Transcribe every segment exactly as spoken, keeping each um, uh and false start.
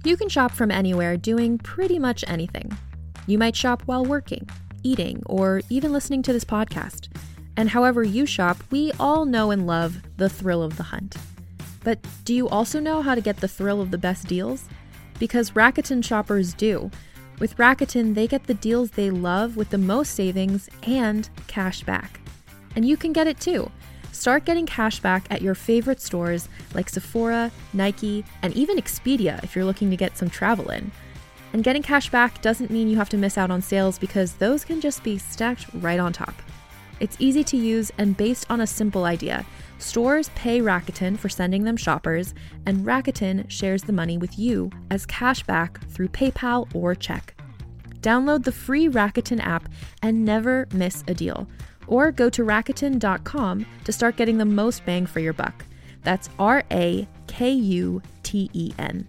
You can shop from anywhere doing pretty much anything. You might shop while working, eating, or even listening to this podcast. And however you shop, we all know and love the thrill of the hunt. But do you also know how to get the thrill of the best deals? Because Rakuten shoppers do. With Rakuten, they get the deals they love with the most savings and cash back. And you can get it too. Start getting cash back at your favorite stores like Sephora, Nike, and even Expedia if you're looking to get some travel in. And getting cash back doesn't mean you have to miss out on sales because those can just be stacked right on top. It's easy to use and based on a simple idea. Stores pay Rakuten for sending them shoppers, and Rakuten shares the money with you as cash back through PayPal or check. Download the free Rakuten app and never miss a deal. Or go to Rakuten dot com to start getting the most bang for your buck. That's R A K U T E N.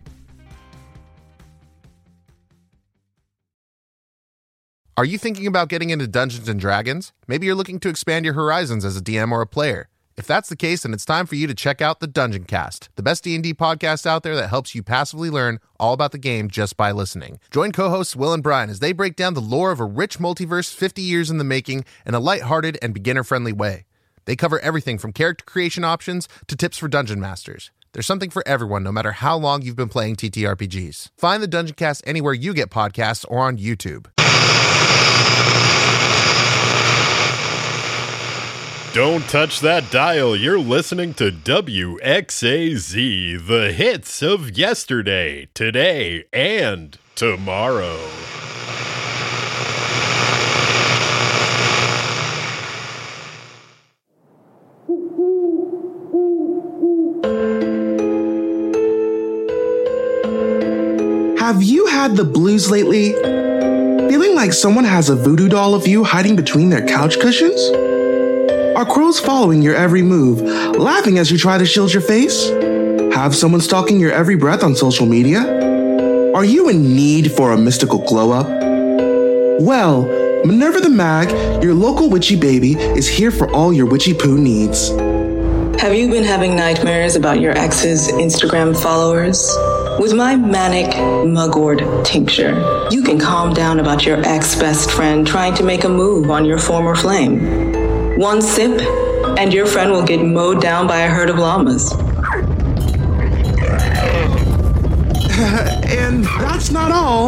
Are you thinking about getting into Dungeons and Dragons? Maybe you're looking to expand your horizons as a D M or a player. If that's the case, then it's time for you to check out the Dungeon Cast, the best D and D podcast out there that helps you passively learn all about the game just by listening. Join co-hosts Will and Brian as they break down the lore of a rich multiverse fifty years in the making in a lighthearted and beginner-friendly way. They cover everything from character creation options to tips for dungeon masters. There's something for everyone, no matter how long you've been playing T T R P Gs. Find the Dungeon Cast anywhere you get podcasts or on YouTube. Don't touch that dial. You're listening to W X A Z, the hits of yesterday, today, and tomorrow. Have you had the blues lately? Feeling like someone has a voodoo doll of you hiding between their couch cushions? Are crows following your every move, laughing as you try to shield your face? Have someone stalking your every breath on social media? Are you in need for a mystical glow-up? Well, Minerva the Mag, your local witchy baby, is here for all your witchy poo needs. Have you been having nightmares about your ex's Instagram followers? With my Manic Mugwort tincture, you can calm down about your ex-best friend trying to make a move on your former flame. One sip, and your friend will get mowed down by a herd of llamas. And that's not all.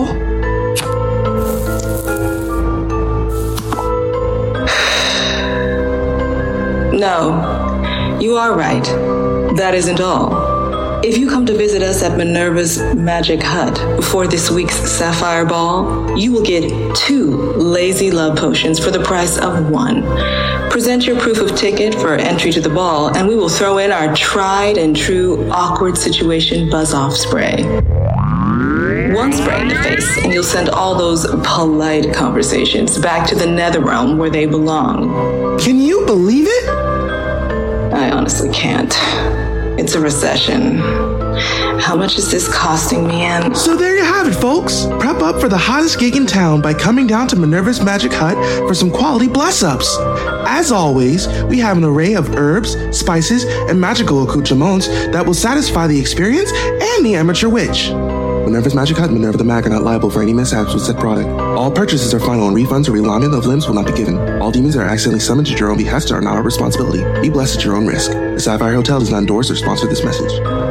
No, you are right. That isn't all. If you come to visit us at Minerva's Magic Hut for this week's Sapphire Ball, you will get two Lazy Love Potions for the price of one. Present your proof of ticket for entry to the ball, and we will throw in our tried and true awkward situation buzz-off spray. One spray in the face, and you'll send all those polite conversations back to the nether realm where they belong. Can you believe it? I honestly can't. It's a recession. How much is this costing me, Ann? So there you have it, folks. Prep up for the hottest gig in town by coming down to Minerva's Magic Hut for some quality bless-ups. As always, we have an array of herbs, spices, and magical accoutrements that will satisfy the experienced and the amateur witch. Minerva's Magic Hut, Minerva the Mag are not liable for any mishaps with said product. All purchases are final, and refunds or realignment of limbs will not be given. All demons that are accidentally summoned at your own behest are not our responsibility. Be blessed at your own risk. The Sapphire Hotel does not endorse or sponsor this message.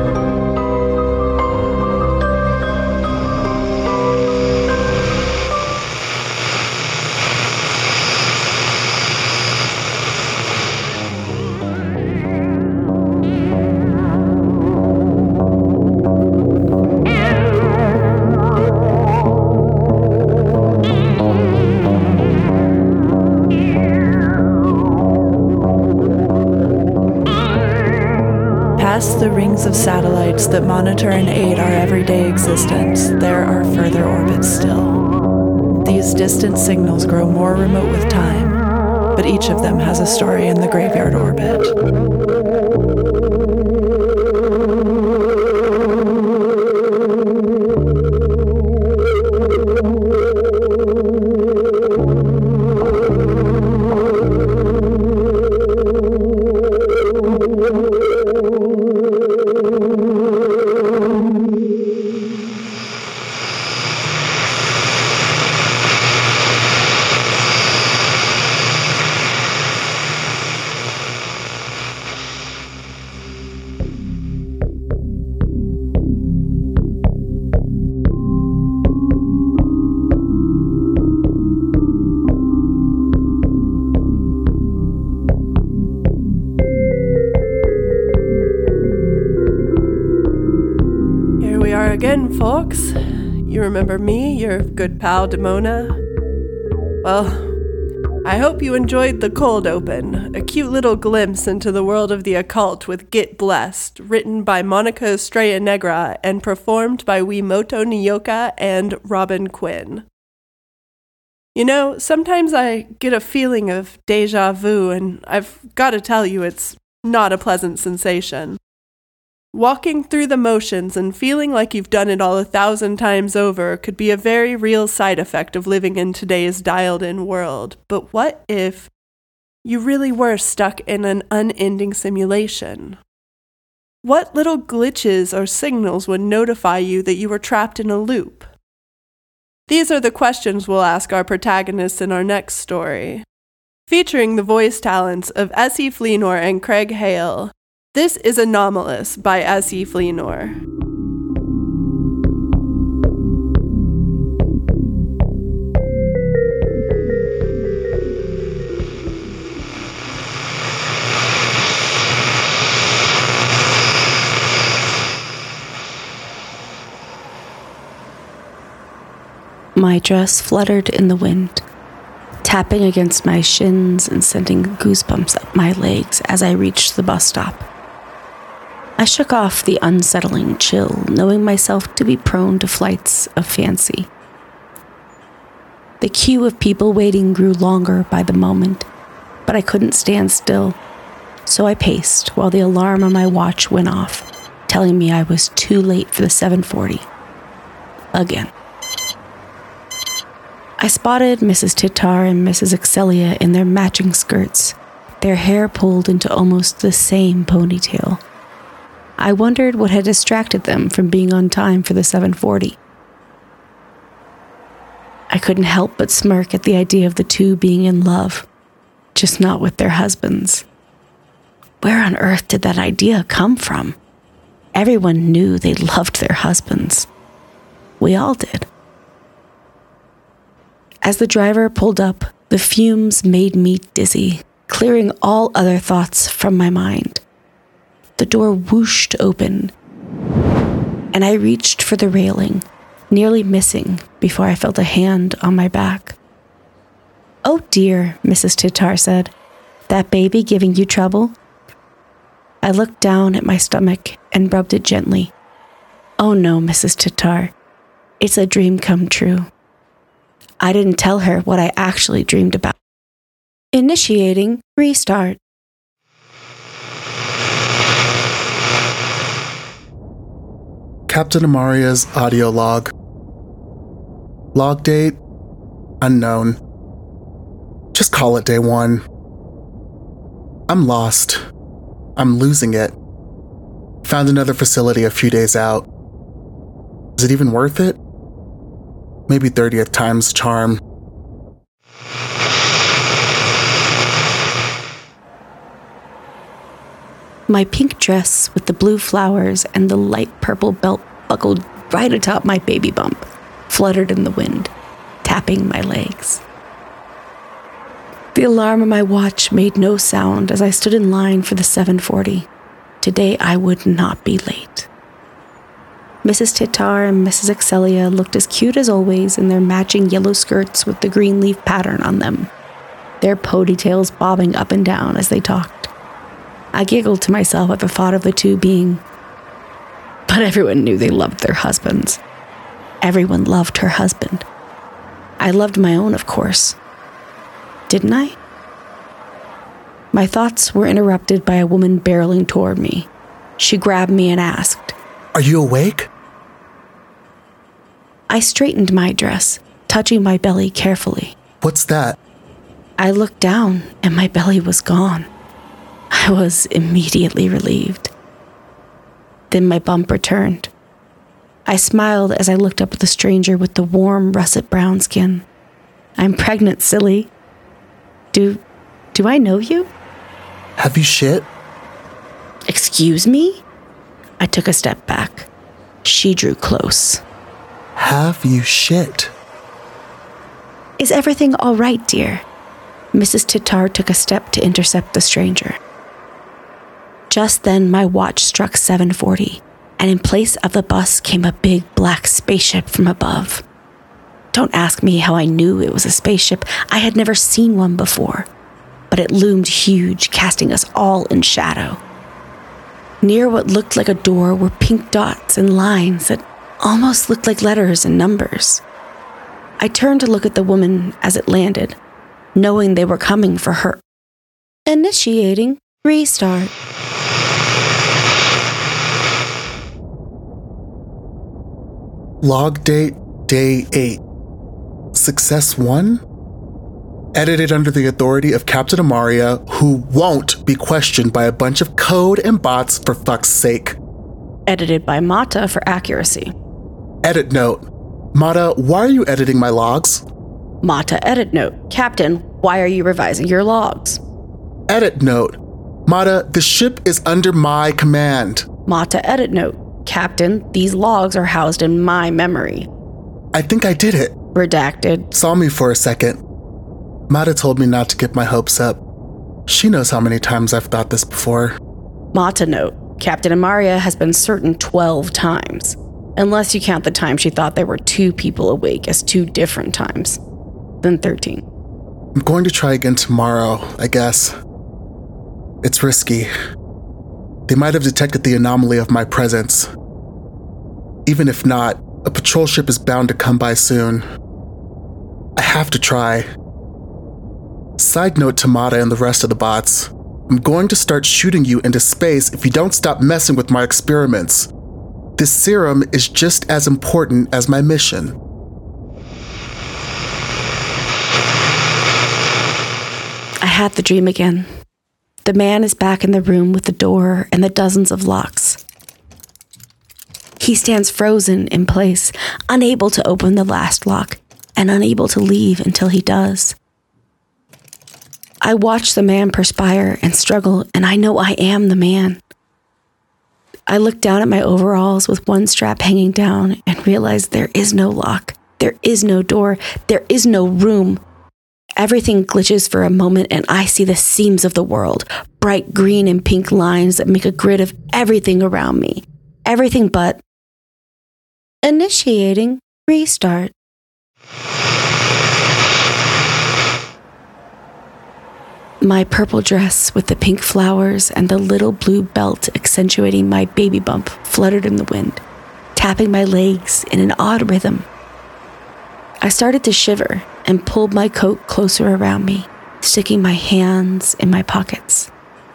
Past the rings of satellites that monitor and aid our everyday existence, there are further orbits still. These distant signals grow more remote with time, but each of them has a story in the graveyard orbit. again, folks. You remember me, your good pal Demona? Well, I hope you enjoyed the cold open, a cute little glimpse into the world of the occult with Get Blessed, written by Monica Estrella Negra and performed by Wimoto Nyoka and Robin Quinn. You know, sometimes I get a feeling of deja vu, and I've got to tell you, it's not a pleasant sensation. Walking through the motions and feeling like you've done it all a thousand times over could be a very real side effect of living in today's dialed-in world. But what if you really were stuck in an unending simulation? What little glitches or signals would notify you that you were trapped in a loop? These are the questions we'll ask our protagonists in our next story. Featuring the voice talents of Essie Fleenor and Craig Hale, this is Anomalous by Essie Fleenor. My dress fluttered in the wind, tapping against my shins and sending goosebumps up my legs as I reached the bus stop. I shook off the unsettling chill, knowing myself to be prone to flights of fancy. The queue of people waiting grew longer by the moment, but I couldn't stand still, so I paced while the alarm on my watch went off, telling me I was too late for the seven forty. Again. I spotted Missus Titar and Missus Excelia in their matching skirts, their hair pulled into almost the same ponytail. I wondered what had distracted them from being on time for the seven forty. I couldn't help but smirk at the idea of the two being in love, just not with their husbands. Where on earth did that idea come from? Everyone knew they loved their husbands. We all did. As the driver pulled up, the fumes made me dizzy, clearing all other thoughts from my mind. The door whooshed open, and I reached for the railing, nearly missing before I felt a hand on my back. "Oh dear," Missus Titar said. "That baby giving you trouble?" I looked down at my stomach and rubbed it gently. "Oh no, Missus Titar. It's a dream come true." I didn't tell her what I actually dreamed about. Initiating restart. Captain Amaria's audio log. Log date, unknown. Just call it day one. I'm lost. I'm losing it. Found another facility a few days out. Is it even worth it? Maybe thirtieth time's charm. My pink dress with the blue flowers and the light purple belt buckled right atop my baby bump fluttered in the wind, tapping my legs. The alarm on my watch made no sound as I stood in line for the seven forty. Today I would not be late. Missus Titar and Missus Excelia looked as cute as always in their matching yellow skirts with the green leaf pattern on them, their ponytails bobbing up and down as they talked. I giggled to myself at the thought of the two being, but everyone knew they loved their husbands. Everyone loved her husband. I loved my own, of course. Didn't I? My thoughts were interrupted by a woman barreling toward me. She grabbed me and asked, "Are you awake?" I straightened my dress, touching my belly carefully. "What's that?" I looked down and my belly was gone. I was immediately relieved. Then my bump returned. I smiled as I looked up at the stranger with the warm, russet brown skin. "I'm pregnant, silly. Do, do I know you?" "Have you shit?" "Excuse me?" I took a step back. She drew close. "Have you shit?" "Is everything all right, dear?" Missus Titar took a step to intercept the stranger. Just then, my watch struck seven forty, and in place of the bus came a big black spaceship from above. Don't ask me how I knew it was a spaceship. I had never seen one before, but it loomed huge, casting us all in shadow. Near what looked like a door were pink dots and lines that almost looked like letters and numbers. I turned to look at the woman as it landed, knowing they were coming for her. Initiating restart. Log date, day eight. Success one? Edited under the authority of Captain Amaria, who won't be questioned by a bunch of code and bots for fuck's sake. Edited by Mata for accuracy. Edit note. Mata, why are you editing my logs? Mata edit note. Captain, why are you revising your logs? Edit note. Mata, the ship is under my command. Mata edit note. Captain, these logs are housed in my memory. I think I did it. Redacted. Saw me for a second. Mata told me not to get my hopes up. She knows how many times I've thought this before. Mata note. Captain Amaria has been certain twelve times. Unless you count the time she thought there were two people awake as two different times. Then thirteen. I'm going to try again tomorrow, I guess. It's risky. They might have detected the anomaly of my presence. Even if not, a patrol ship is bound to come by soon. I have to try. Side note to Mata and the rest of the bots. I'm going to start shooting you into space if you don't stop messing with my experiments. This serum is just as important as my mission. I had the dream again. The man is back in the room with the door and the dozens of locks. He stands frozen in place, unable to open the last lock, and unable to leave until he does. I watch the man perspire and struggle, and I know I am the man. I look down at my overalls with one strap hanging down and realize there is no lock, there is no door, there is no room. Everything glitches for a moment and I see the seams of the world, bright green and pink lines that make a grid of everything around me. Everything but initiating restart. My purple dress with the pink flowers and the little blue belt accentuating my baby bump fluttered in the wind, tapping my legs in an odd rhythm. I started to shiver and pulled my coat closer around me, sticking my hands in my pockets.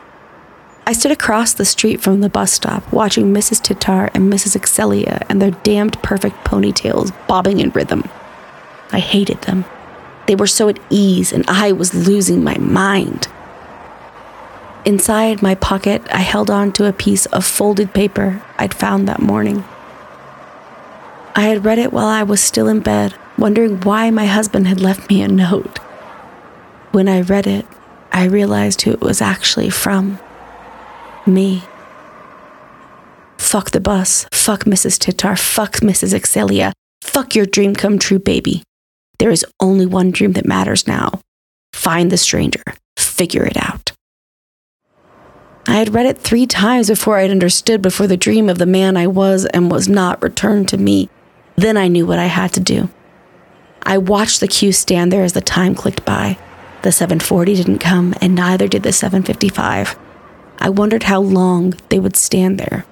I stood across the street from the bus stop, watching Missus Titar and Missus Excelia and their damned perfect ponytails bobbing in rhythm. I hated them. They were so at ease, and I was losing my mind. Inside my pocket, I held on to a piece of folded paper I'd found that morning. I had read it while I was still in bed, wondering why my husband had left me a note. When I read it, I realized who it was actually from. Me. Fuck the bus. Fuck Missus Titar. Fuck Missus Excelia. Fuck your dream come true, baby. There is only one dream that matters now. Find the stranger. Figure it out. I had read it three times before I had understood before the dream of the man I was and was not returned to me. Then I knew what I had to do. I watched the queue stand there as the time clicked by. The seven forty didn't come, and neither did the seven fifty-five. I wondered how long they would stand there.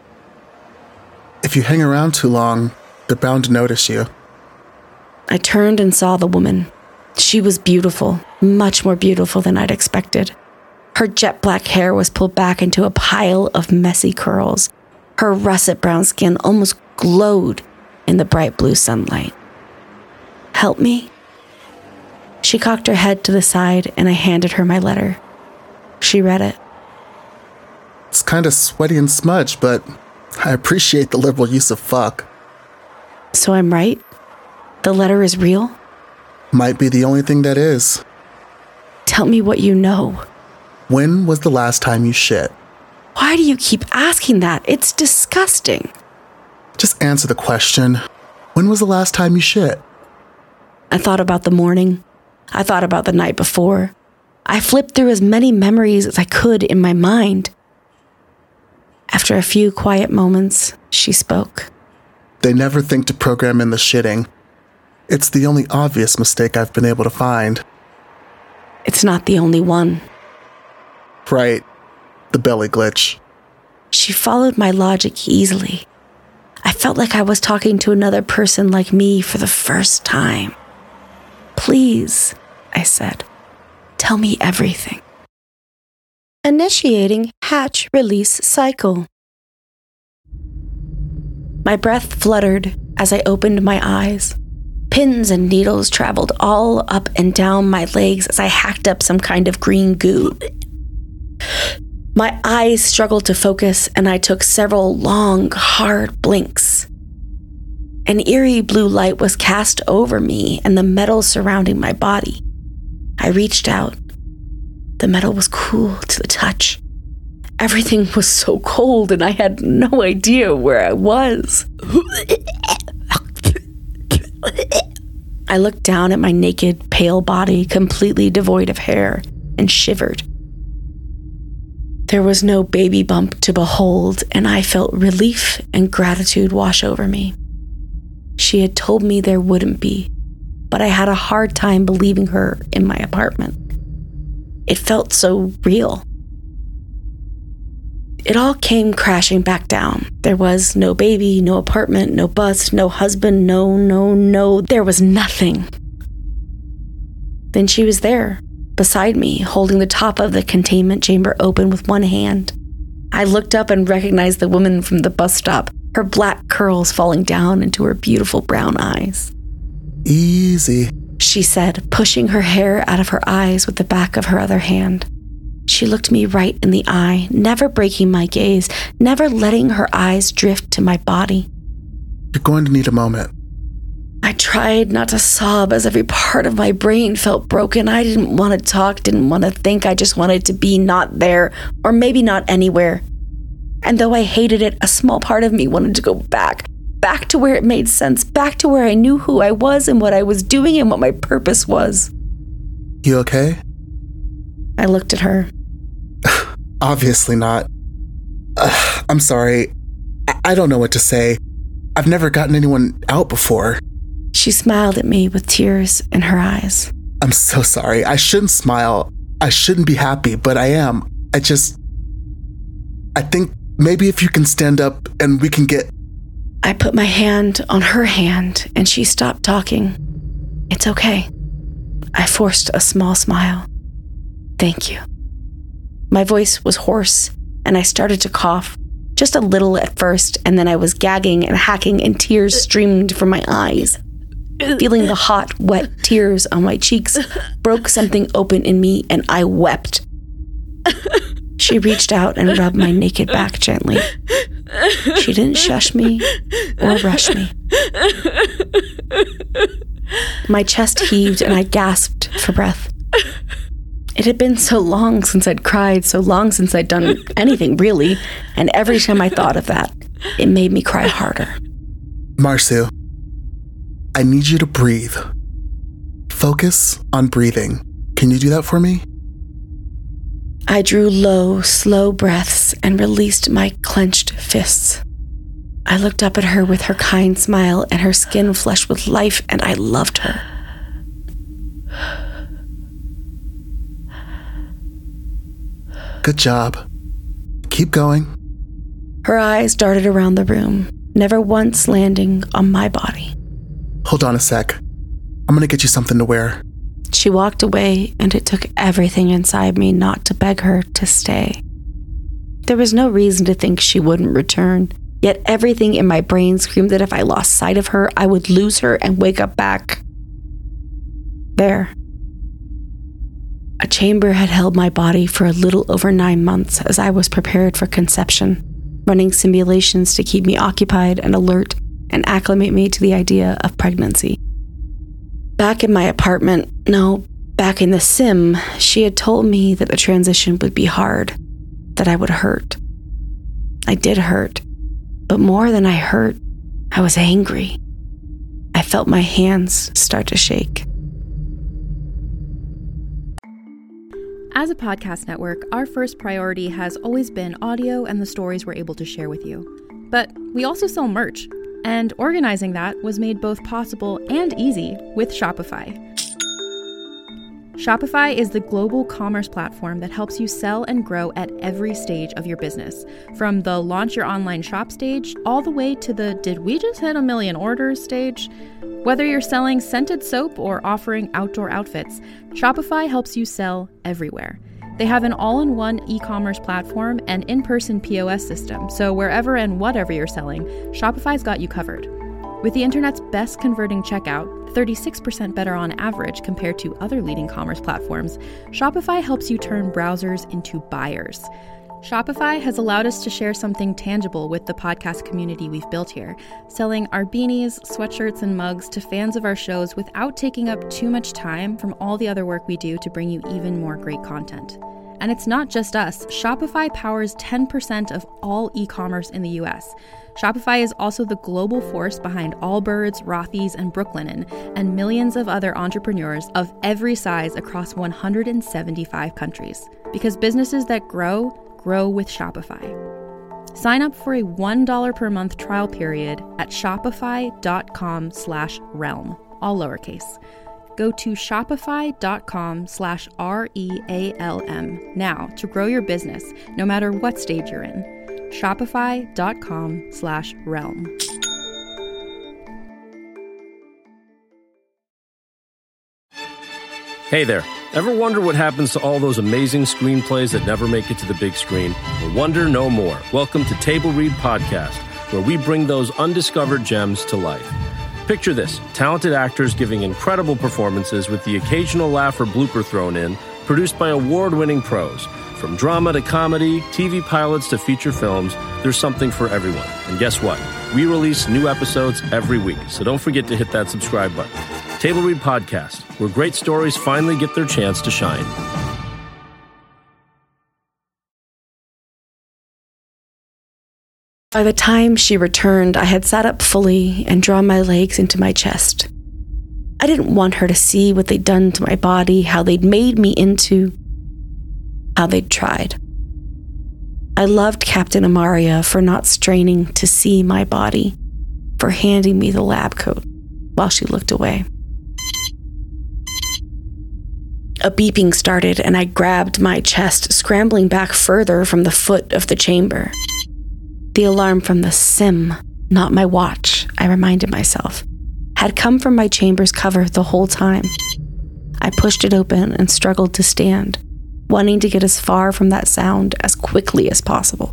If you hang around too long, they're bound to notice you. I turned and saw the woman. She was beautiful, much more beautiful than I'd expected. Her jet black hair was pulled back into a pile of messy curls. Her russet brown skin almost glowed in the bright blue sunlight. Help me? She cocked her head to the side and I handed her my letter. She read it. It's kind of sweaty and smudged, but I appreciate the liberal use of fuck. So I'm right? The letter is real? Might be the only thing that is. Tell me what you know. When was the last time you shit? Why do you keep asking that? It's disgusting. Just answer the question. When was the last time you shit? I thought about the morning. I thought about the night before. I flipped through as many memories as I could in my mind. After a few quiet moments, she spoke. They never think to program in the shitting. It's the only obvious mistake I've been able to find. It's not the only one. Right. The belly glitch. She followed my logic easily. I felt like I was talking to another person like me for the first time. Please, I said, tell me everything. Initiating hatch release cycle. My breath fluttered as I opened my eyes. Pins and needles traveled all up and down my legs as I hacked up some kind of green goo. My eyes struggled to focus, and I took several long, hard blinks. An eerie blue light was cast over me and the metal surrounding my body. I reached out. The metal was cool to the touch. Everything was so cold, and I had no idea where I was. I looked down at my naked, pale body, completely devoid of hair, and shivered. There was no baby bump to behold, and I felt relief and gratitude wash over me. She had told me there wouldn't be, but I had a hard time believing her in my apartment. It felt so real. It all came crashing back down. There was no baby, no apartment, no bus, no husband, no, no, no. There was nothing. Then she was there, beside me, holding the top of the containment chamber open with one hand. I looked up and recognized the woman from the bus stop, her black curls falling down into her beautiful brown eyes. Easy, she said, pushing her hair out of her eyes with the back of her other hand. She looked me right in the eye, never breaking my gaze, never letting her eyes drift to my body. You're going to need a moment. I tried not to sob as every part of my brain felt broken. I didn't want to talk, didn't want to think. I just wanted to be not there, or maybe not anywhere. And though I hated it, a small part of me wanted to go back, back to where it made sense, back to where I knew who I was and what I was doing and what my purpose was. You okay? I looked at her. Obviously not. Uh, I'm sorry. I-, I don't know what to say. I've never gotten anyone out before. She smiled at me with tears in her eyes. I'm so sorry. I shouldn't smile. I shouldn't be happy, but I am. I just... I think maybe if you can stand up and we can get... I put my hand on her hand and she stopped talking. It's okay. I forced a small smile. Thank you. My voice was hoarse and I started to cough. Just a little at first, and then I was gagging and hacking and tears streamed from my eyes. Feeling the hot, wet tears on my cheeks broke something open in me and I wept. She reached out and rubbed my naked back gently. She didn't shush me or rush me. My chest heaved and I gasped for breath. It had been so long since I'd cried, so long since I'd done anything, really, and every time I thought of that, it made me cry harder. Marsu, I need you to breathe. Focus on breathing. Can you do that for me? I drew low, slow breaths and released my clenched fists. I looked up at her with her kind smile and her skin flushed with life, and I loved her. Good job. Keep going. Her eyes darted around the room, never once landing on my body. Hold on a sec. I'm gonna get you something to wear. She walked away, and it took everything inside me not to beg her to stay. There was no reason to think she wouldn't return, yet everything in my brain screamed that if I lost sight of her, I would lose her and wake up back there. A chamber had held my body for a little over nine months as I was prepared for conception, running simulations to keep me occupied and alert and acclimate me to the idea of pregnancy. Back in my apartment, no, back in the sim, she had told me that the transition would be hard, that I would hurt. I did hurt, but more than I hurt, I was angry. I felt my hands start to shake. As a podcast network, our first priority has always been audio and the stories we're able to share with you. But we also sell merch, and organizing that was made both possible and easy with Shopify. Shopify is the global commerce platform that helps you sell and grow at every stage of your business, from the launch your online shop stage all the way to the did we just hit a million orders stage. Whether you're selling scented soap or offering outdoor outfits, Shopify helps you sell everywhere. They have an all-in-one e-commerce platform and in-person P O S system, so wherever and whatever you're selling, Shopify's got you covered. With the internet's best converting checkout, thirty-six percent better on average compared to other leading commerce platforms, Shopify helps you turn browsers into buyers. Shopify has allowed us to share something tangible with the podcast community we've built here, selling our beanies, sweatshirts, and mugs to fans of our shows without taking up too much time from all the other work we do to bring you even more great content. And it's not just us. Shopify powers ten percent of all e-commerce in the U S. Shopify is also the global force behind Allbirds, Rothy's, and Brooklinen, and millions of other entrepreneurs of every size across one hundred seventy-five countries. Because businesses that grow, grow with Shopify. Sign up for a one dollar per month trial period at shopify.com slash realm, all lowercase. Go to shopify.com slash R-E-A-L-M now to grow your business, no matter what stage you're in. Shopify.com slash realm. Hey there. Ever wonder what happens to all those amazing screenplays that never make it to the big screen? Well, wonder no more. Welcome to Table Read Podcast, where we bring those undiscovered gems to life. Picture this, talented actors giving incredible performances with the occasional laugh or blooper thrown in, produced by award-winning pros. From drama to comedy, T V pilots to feature films, there's something for everyone. And guess what? We release new episodes every week, so don't forget to hit that subscribe button. Table Read Podcast, where great stories finally get their chance to shine. By the time she returned, I had sat up fully and drawn my legs into my chest. I didn't want her to see what they'd done to my body, how they'd made me into, how they'd tried. I loved Captain Amaria for not straining to see my body, for handing me the lab coat while she looked away. A beeping started, and I grabbed my chest, scrambling back further from the foot of the chamber. The alarm from the sim, not my watch, I reminded myself, had come from my chamber's cover the whole time. I pushed it open and struggled to stand, wanting to get as far from that sound as quickly as possible.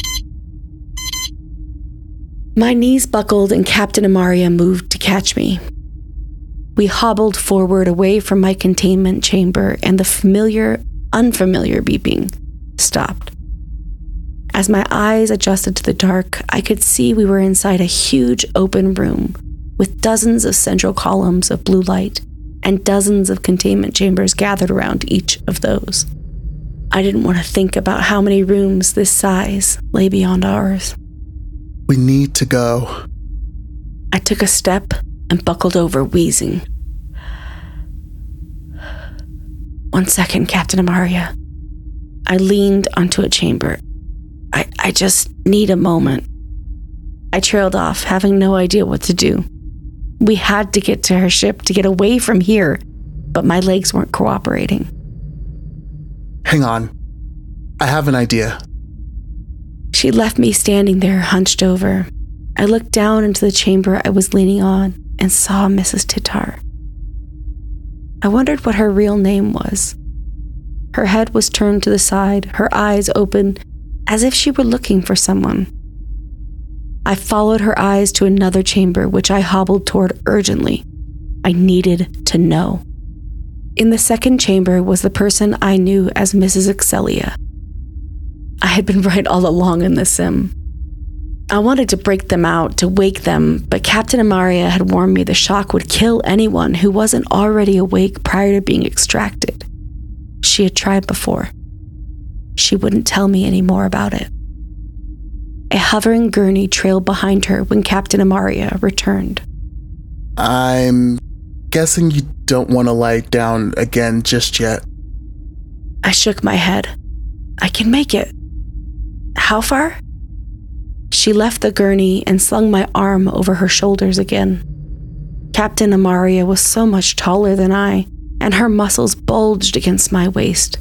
My knees buckled and Captain Amaria moved to catch me. We hobbled forward away from my containment chamber, and the familiar, unfamiliar beeping stopped. As my eyes adjusted to the dark, I could see we were inside a huge open room with dozens of central columns of blue light and dozens of containment chambers gathered around each of those. I didn't want to think about how many rooms this size lay beyond ours. We need to go. I took a step and buckled over, wheezing. One second, Captain Amaria. I leaned onto a chamber. I, I just need a moment. I trailed off, having no idea what to do. We had to get to her ship to get away from here, but my legs weren't cooperating. Hang on. I have an idea. She left me standing there, hunched over. I looked down into the chamber I was leaning on and saw Missus Titar. I wondered what her real name was. Her head was turned to the side, her eyes open, as if she were looking for someone. I followed her eyes to another chamber, which I hobbled toward urgently. I needed to know. In the second chamber was the person I knew as Missus Excelia. I had been right all along in the sim. I wanted to break them out, to wake them, but Captain Amaria had warned me the shock would kill anyone who wasn't already awake prior to being extracted. She had tried before. She wouldn't tell me any more about it. A hovering gurney trailed behind her when Captain Amaria returned. I'm guessing you don't want to lie down again just yet. I shook my head. I can make it. How far? She left the gurney and slung my arm over her shoulders again. Captain Amaria was so much taller than I, and her muscles bulged against my waist.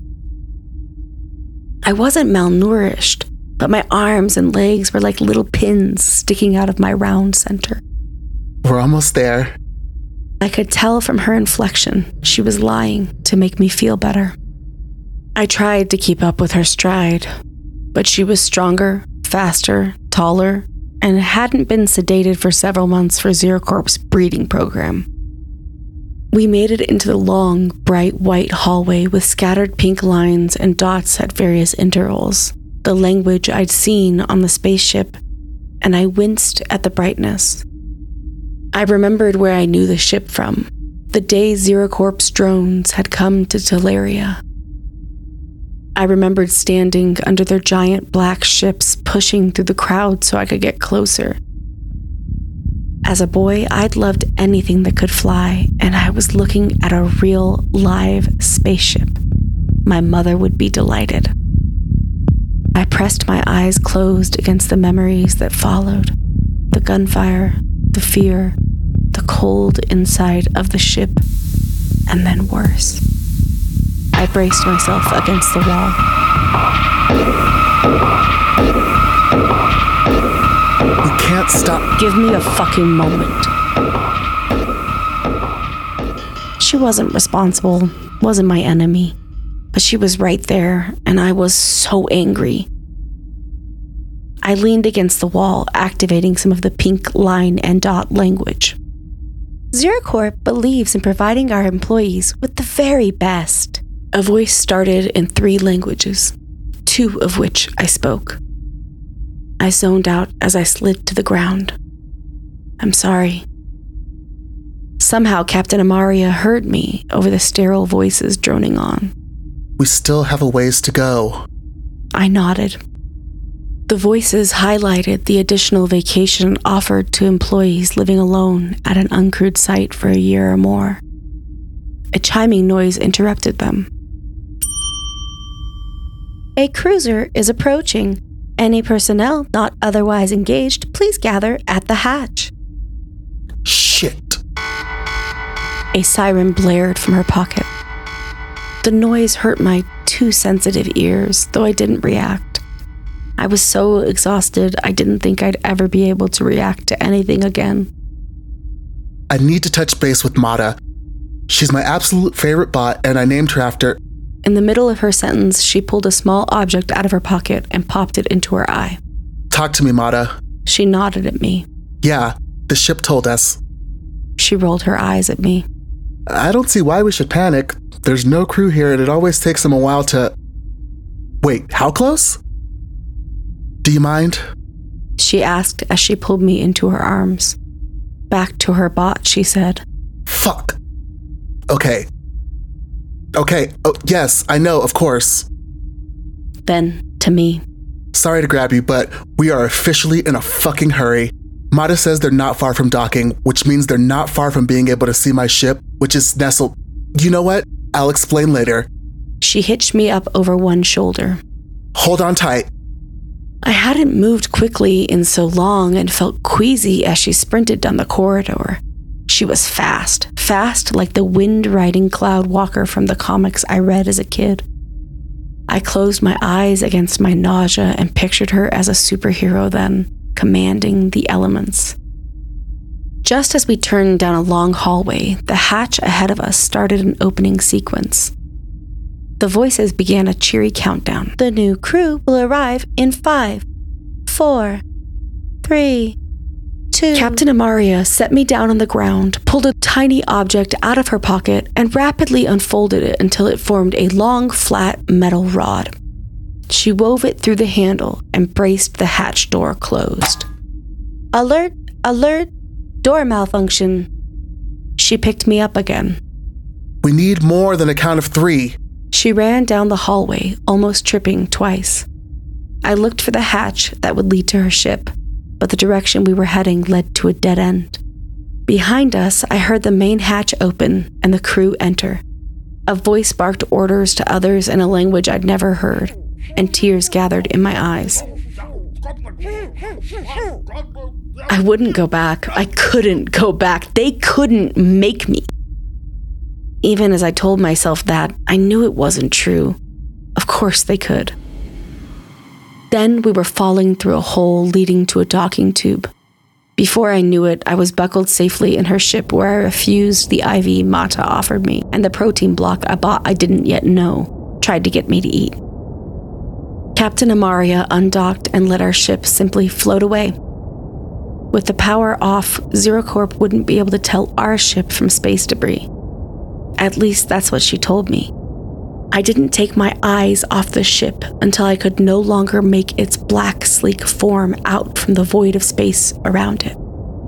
I wasn't malnourished, but my arms and legs were like little pins sticking out of my round center. We're almost there. I could tell from her inflection she was lying to make me feel better. I tried to keep up with her stride, but she was stronger, faster, taller, and hadn't been sedated for several months for ZeroCorp's breeding program. We made it into the long, bright white hallway with scattered pink lines and dots at various intervals, the language I'd seen on the spaceship, and I winced at the brightness. I remembered where I knew the ship from, the day ZeroCorp's drones had come to Teleria. I remembered standing under their giant black ships pushing through the crowd so I could get closer. As a boy, I'd loved anything that could fly, and I was looking at a real, live spaceship. My mother would be delighted. I pressed my eyes closed against the memories that followed. The gunfire, the fear, the cold inside of the ship, and then worse. I braced myself against the wall. We can't stop. Give me a fucking moment. She wasn't responsible, wasn't my enemy, but she was right there, and I was so angry. I leaned against the wall, activating some of the pink line and dot language. ZeroCorp believes in providing our employees with the very best. A voice started in three languages, two of which I spoke. I zoned out as I slid to the ground. I'm sorry. Somehow Captain Amaria heard me over the sterile voices droning on. We still have a ways to go. I nodded. The voices highlighted the additional vacation offered to employees living alone at an uncrewed site for a year or more. A chiming noise interrupted them. A cruiser is approaching. Any personnel not otherwise engaged, please gather at the hatch. Shit. A siren blared from her pocket. The noise hurt my too sensitive ears, though I didn't react. I was so exhausted, I didn't think I'd ever be able to react to anything again. I need to touch base with Mata. She's my absolute favorite bot, and I named her after... In the middle of her sentence, she pulled a small object out of her pocket and popped it into her eye. Talk to me, Mata. She nodded at me. Yeah, the ship told us. She rolled her eyes at me. I don't see why we should panic. There's no crew here, and it always takes them a while to... Wait, how close? Do you mind? She asked as she pulled me into her arms. Back to her bot, she said. Fuck. Okay. Okay, oh, yes, I know, of course. Then, to me. Sorry to grab you, but we are officially in a fucking hurry. Mata says they're not far from docking, which means they're not far from being able to see my ship, which is nestled... You know what? I'll explain later. She hitched me up over one shoulder. Hold on tight. I hadn't moved quickly in so long and felt queasy as she sprinted down the corridor. She was fast, fast like the wind-riding Cloud Walker from the comics I read as a kid. I closed my eyes against my nausea and pictured her as a superhero then, commanding the elements. Just as we turned down a long hallway, the hatch ahead of us started an opening sequence. The voices began a cheery countdown. The new crew will arrive in five, four, three, two. Captain Amaria set me down on the ground, pulled a tiny object out of her pocket, and rapidly unfolded it until it formed a long, flat metal rod. She wove it through the handle and braced the hatch door closed. Alert, alert, door malfunction. She picked me up again. We need more than a count of three. She ran down the hallway, almost tripping twice. I looked for the hatch that would lead to her ship, but the direction we were heading led to a dead end. Behind us, I heard the main hatch open and the crew enter. A voice barked orders to others in a language I'd never heard, and tears gathered in my eyes. I wouldn't go back. I couldn't go back. They couldn't make me. Even as I told myself that, I knew it wasn't true. Of course they could. Then we were falling through a hole leading to a docking tube. Before I knew it, I was buckled safely in her ship where I refused the I V Mata offered me, and the protein block I bought I didn't yet know tried to get me to eat. Captain Amaria undocked and let our ship simply float away. With the power off, ZeroCorp wouldn't be able to tell our ship from space debris. At least that's what she told me. I didn't take my eyes off the ship until I could no longer make its black, sleek form out from the void of space around it.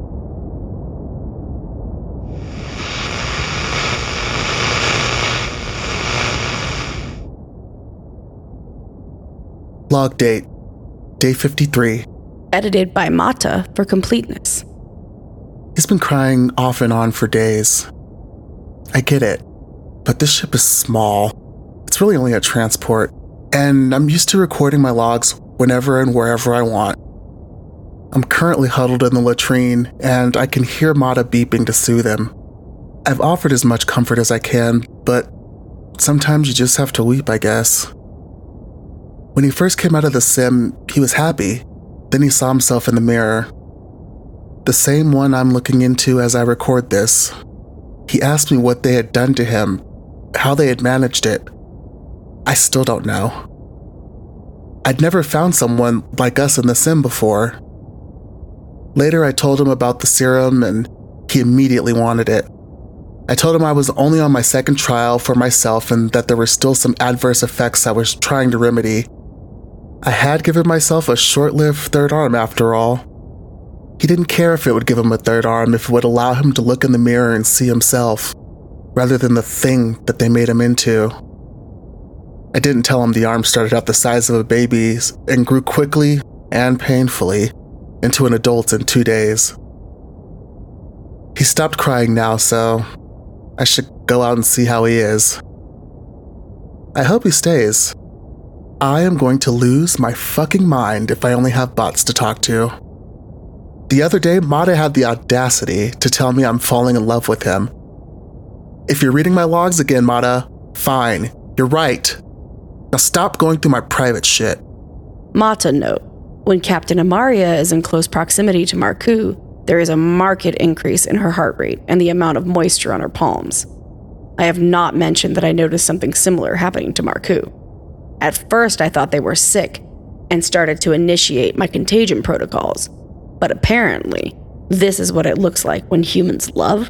Log date, day fifty-three. Edited by Mata for completeness. He's been crying off and on for days. I get it, but this ship is small. It's really only a transport, and I'm used to recording my logs whenever and wherever I want. I'm currently huddled in the latrine, and I can hear Mata beeping to soothe him. I've offered as much comfort as I can, but sometimes you just have to weep, I guess. When he first came out of the sim, he was happy. Then he saw himself in the mirror. The same one I'm looking into as I record this. He asked me what they had done to him, how they had managed it. I still don't know. I'd never found someone like us in the sim before. Later, I told him about the serum, and he immediately wanted it. I told him I was only on my second trial for myself and that there were still some adverse effects I was trying to remedy. I had given myself a short-lived third arm after all. He didn't care if it would give him a third arm if it would allow him to look in the mirror and see himself, rather than the thing that they made him into. I didn't tell him the arm started out the size of a baby's and grew quickly and painfully into an adult in two days. He stopped crying now, so I should go out and see how he is. I hope he stays. I am going to lose my fucking mind if I only have bots to talk to. The other day, Mata had the audacity to tell me I'm falling in love with him. If you're reading my logs again, Mata, fine, you're right. Now stop going through my private shit. Mata note, when Captain Amaria is in close proximity to Marku, there is a marked increase in her heart rate and the amount of moisture on her palms. I have not mentioned that I noticed something similar happening to Marku. At first, I thought they were sick and started to initiate my contagion protocols. But apparently, this is what it looks like when humans love.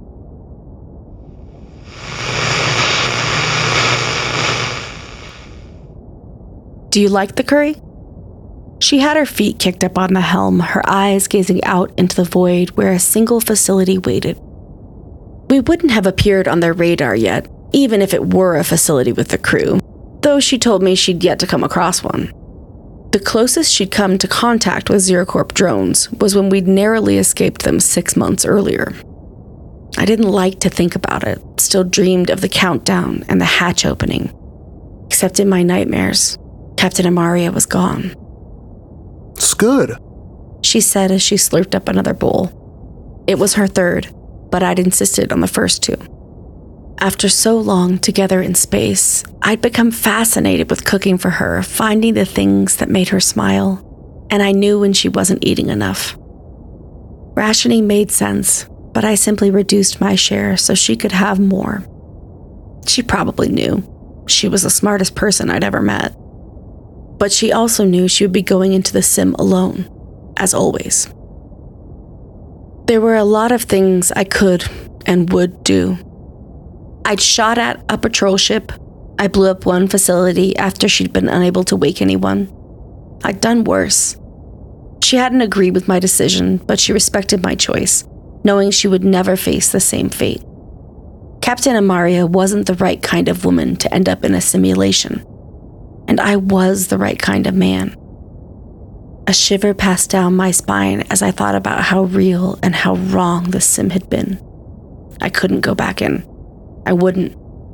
Do you like the curry? She had her feet kicked up on the helm, her eyes gazing out into the void where a single facility waited. We wouldn't have appeared on their radar yet, even if it were a facility with the crew, though she told me she'd yet to come across one. The closest she'd come to contact with ZeroCorp drones was when we'd narrowly escaped them six months earlier. I didn't like to think about it, still dreamed of the countdown and the hatch opening. Except in my nightmares, Captain Amaria was gone. It's good, she said as she slurped up another bowl. It was her third, but I'd insisted on the first two. After so long together in space, I'd become fascinated with cooking for her, finding the things that made her smile, and I knew when she wasn't eating enough. Rationing made sense, but I simply reduced my share so she could have more. She probably knew. She was the smartest person I'd ever met. But she also knew she would be going into the sim alone, as always. There were a lot of things I could and would do. I'd shot at a patrol ship. I blew up one facility after she'd been unable to wake anyone. I'd done worse. She hadn't agreed with my decision, but she respected my choice, knowing she would never face the same fate. Captain Amaria wasn't the right kind of woman to end up in a simulation, and I was the right kind of man. A shiver passed down my spine as I thought about how real and how wrong the sim had been. I couldn't go back in. I wouldn't.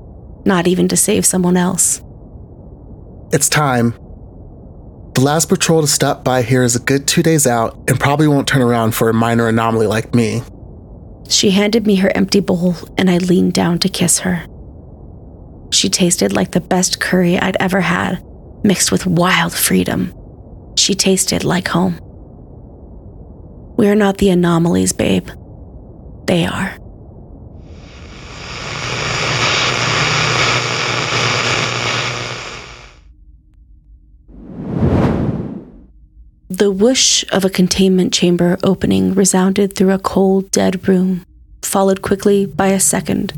not even to save someone else. It's time. The last patrol to stop by here is a good two days out and probably won't turn around for a minor anomaly like me. She handed me her empty bowl, and I leaned down to kiss her. She tasted like the best curry I'd ever had, mixed with wild freedom. She tasted like home. We're not the anomalies, babe. They are. The whoosh of a containment chamber opening resounded through a cold, dead room, followed quickly by a second.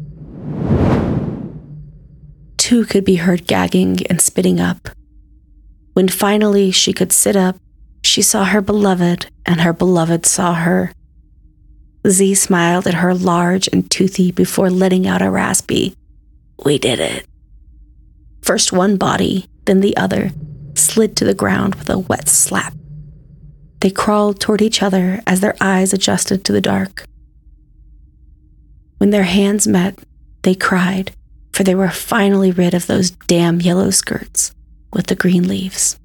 Two could be heard gagging and spitting up. When finally she could sit up, she saw her beloved, and her beloved saw her. Z smiled at her large and toothy before letting out a raspy, "We did it." First one body, then the other, slid to the ground with a wet slap. They crawled toward each other as their eyes adjusted to the dark. When their hands met, they cried, for they were finally rid of those damn yellow skirts with the green leaves.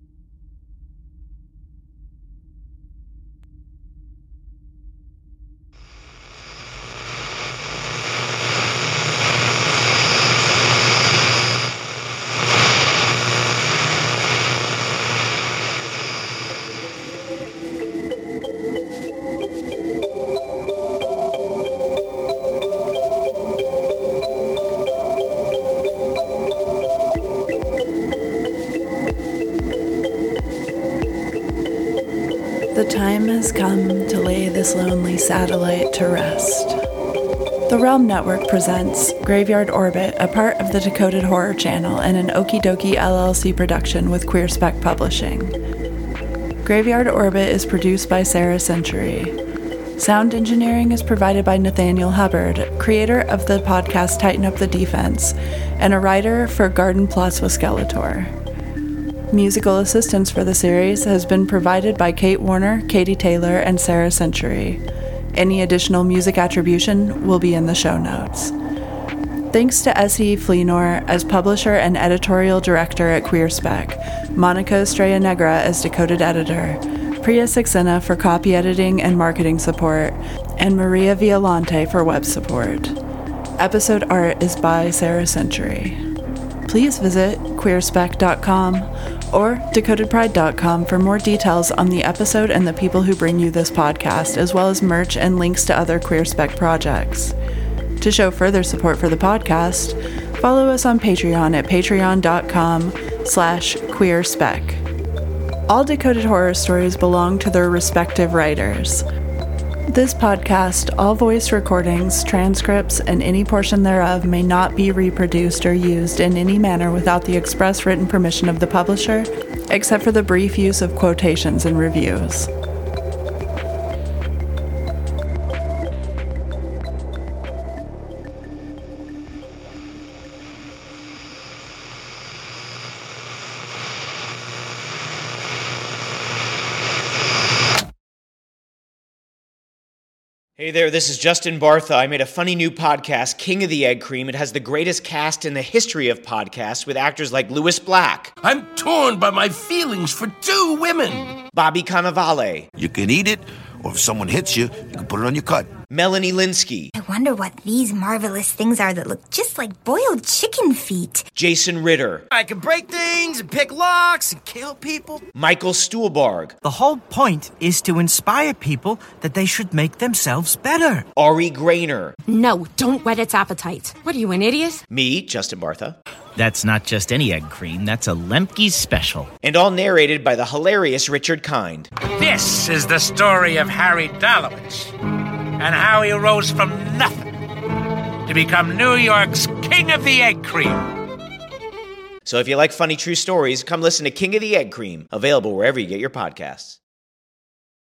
The time has come to lay this lonely satellite to rest. The Realm Network presents Graveyard Orbit, a part of the Decoded Horror Channel and an Okie Dokie L L C production with Queer Spec Publishing. Graveyard Orbit is produced by Sarah Century. Sound engineering is provided by Nathaniel Hubbard, creator of the podcast Tighten Up the Defense, and a writer for Garden Plus with Skeletor. Musical assistance for the series has been provided by Kate Warner, Katie Taylor, and Sarah Century. Any additional music attribution will be in the show notes. Thanks to S E Fleenor as publisher and editorial director at Queer Spec, Monica Estrella Negra as Decoded editor, Priya Saxena for copy editing and marketing support, and Maria Violante for web support. Episode art is by Sarah Century. Please visit queer spec dot com or decoded pride dot com for more details on the episode and the people who bring you this podcast, as well as merch and links to other Queer Spec projects. To show further support for the podcast, follow us on Patreon at patreon dot com slash queer spec. All Decoded Horror Stories belong to their respective writers. This podcast, all voice recordings, transcripts, and any portion thereof may not be reproduced or used in any manner without the express written permission of the publisher, except for the brief use of quotations and reviews. Hey there, this is Justin Bartha. I made a funny new podcast, King of the Egg Cream. It has the greatest cast in the history of podcasts with actors like Louis Black. I'm torn by my feelings for two women. Bobby Cannavale. You can eat it, or if someone hits you, you can put it on your cut. Melanie Linsky. I wonder what these marvelous things are that look just like boiled chicken feet. Jason Ritter. I can break things and pick locks and kill people. Michael Stuhlbarg. The whole point is to inspire people that they should make themselves better. Ari Grainer. No, don't whet its appetite. What are you, an idiot? Me, Justin Bartha. That's not just any egg cream, that's a Lemke's special. And all narrated by the hilarious Richard Kind. This is the story of Harry Dalowitz and how he rose from nothing to become New York's King of the Egg Cream. So if you like funny true stories, come listen to King of the Egg Cream, available wherever you get your podcasts.